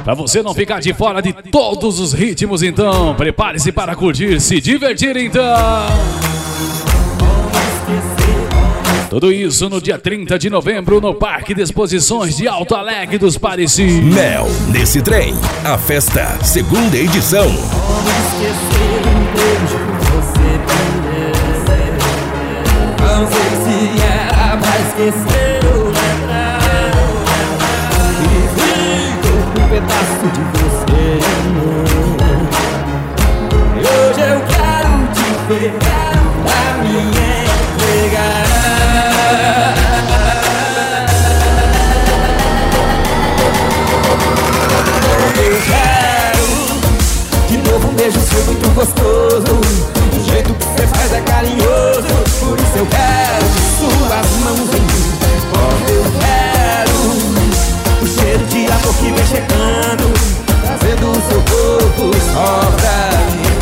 Pra você não ficar de fora de todos os ritmos, então prepare-se para curtir, se divertir, então. Tudo isso no dia 30 de novembro no Parque de Exposições de Alto Alegre dos Parecis. Mel nesse trem, a festa, segunda edição. Como esquecer um beijo que você merece. Não sei se era pra esquecer ou lembrar. E fico um pedaço de você. E hoje eu quero te ver, pra me entregar. Eu quero de novo um beijo seu muito gostoso. O jeito que você faz é carinhoso. Por isso eu quero suas mãos em mim. Oh, eu quero o cheiro de amor que vem chegando, trazendo o seu corpo só pra mim.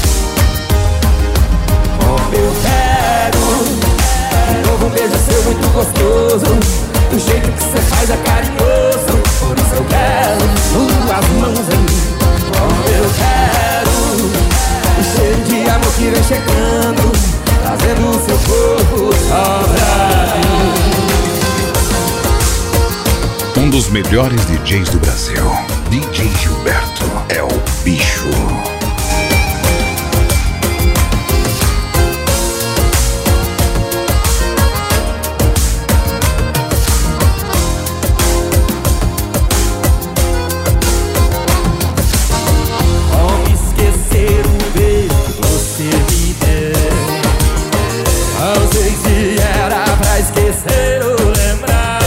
Oh, eu quero de novo um beijo seu muito gostoso. Do jeito que você faz é carinhoso. Por isso eu quero suas mãos em mim. Oh, eu quero o cheiro de amor que vem chegando, trazendo o seu corpo só pra mim. Um dos melhores DJs do Brasil, DJ Gilberto, é o bicho. Esquecer ou lembrar.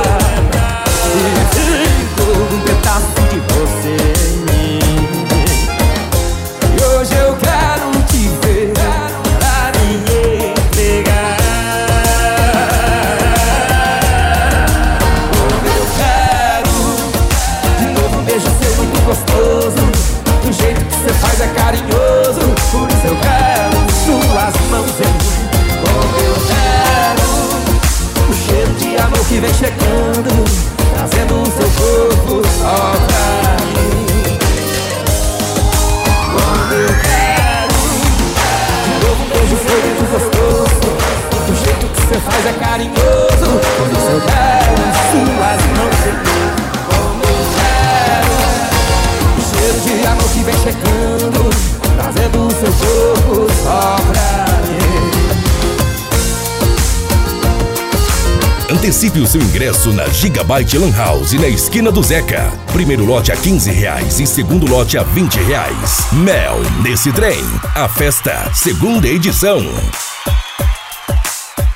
E ficou um pedaço de você em mim. E hoje eu quero te ver, pra me entregar. Eu quero de novo um beijo seu muito gostoso. Do jeito que você faz é carinhoso. Por isso eu quero suas mãos em mim. Eu quero o cheiro de amor que vem chegando, trazendo o seu corpo só pra mim. Quando eu quero de novo um beijo seu muito gostoso. Do jeito que você faz é carinhoso. Por isso eu quero suas mãos em mim. Como eu quero o cheiro de amor que vem chegando, trazendo o seu corpo só pra mim. Antecipe o seu ingresso na Gigabyte Lan House na esquina do Zeca. Primeiro lote a R$15 e segundo lote a R$20. Mel nesse trem, a festa, segunda edição.